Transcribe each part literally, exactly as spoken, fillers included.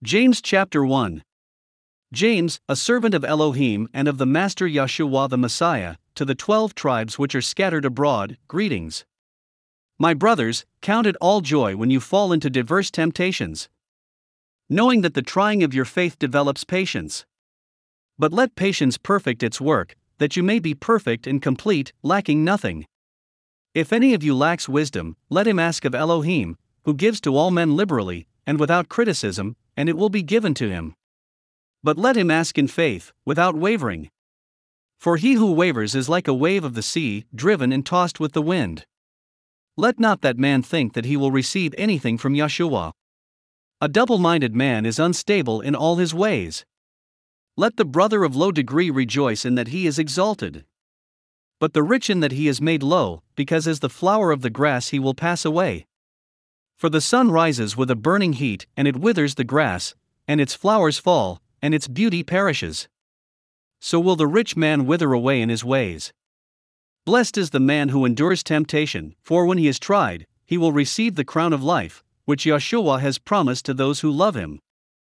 James chapter one. James, a servant of Elohim and of the Master Yeshua the Messiah, to the twelve tribes which are scattered abroad, greetings. My brothers, count it all joy when you fall into diverse temptations, knowing that the trying of your faith develops patience. But let patience perfect its work, that you may be perfect and complete, lacking nothing. If any of you lacks wisdom, let him ask of Elohim, who gives to all men liberally, and without criticism, and it will be given to him. But let him ask in faith, without wavering. For he who wavers is like a wave of the sea, driven and tossed with the wind. Let not that man think that he will receive anything from Yeshua. A double-minded man is unstable in all his ways. Let the brother of low degree rejoice in that he is exalted, but the rich in that he is made low, because as the flower of the grass he will pass away. For the sun rises with a burning heat, and it withers the grass, and its flowers fall, and its beauty perishes. So will the rich man wither away in his ways. Blessed is the man who endures temptation, for when he is tried, he will receive the crown of life, which Yeshua has promised to those who love him.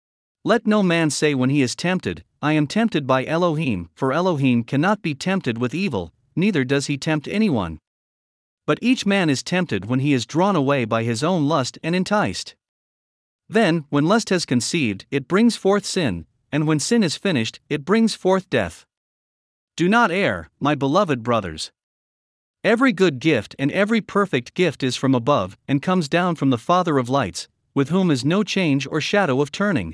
Let no man say when he is tempted, I am tempted by Elohim, for Elohim cannot be tempted with evil, neither does he tempt anyone. But each man is tempted when he is drawn away by his own lust and enticed. Then, when lust has conceived, it brings forth sin, and when sin is finished, it brings forth death. Do not err, my beloved brothers. Every good gift and every perfect gift is from above, and comes down from the Father of lights, with whom is no change or shadow of turning.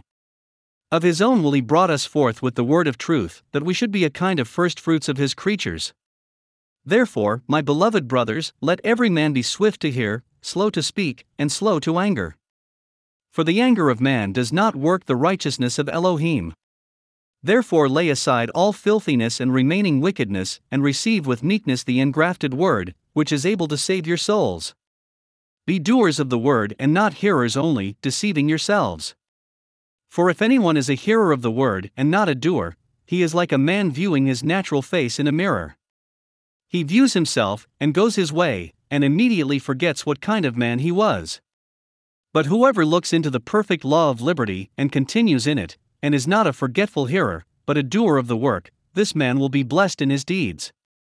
Of his own will he brought us forth with the word of truth, that we should be a kind of firstfruits of his creatures. Therefore, my beloved brothers, let every man be swift to hear, slow to speak, and slow to anger. For the anger of man does not work the righteousness of Elohim. Therefore lay aside all filthiness and remaining wickedness, and receive with meekness the engrafted word, which is able to save your souls. Be doers of the word and not hearers only, deceiving yourselves. For if anyone is a hearer of the word and not a doer, he is like a man viewing his natural face in a mirror. He views himself, and goes his way, and immediately forgets what kind of man he was. But whoever looks into the perfect law of liberty, and continues in it, and is not a forgetful hearer, but a doer of the work, this man will be blessed in his deeds.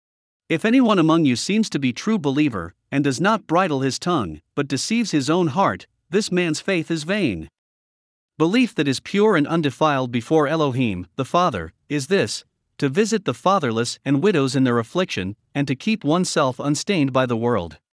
If anyone among you seems to be true believer, and does not bridle his tongue, but deceives his own heart, this man's faith is vain. Belief that is pure and undefiled before Elohim, the Father, is this: to visit the fatherless and widows in their affliction, and to keep oneself unstained by the world.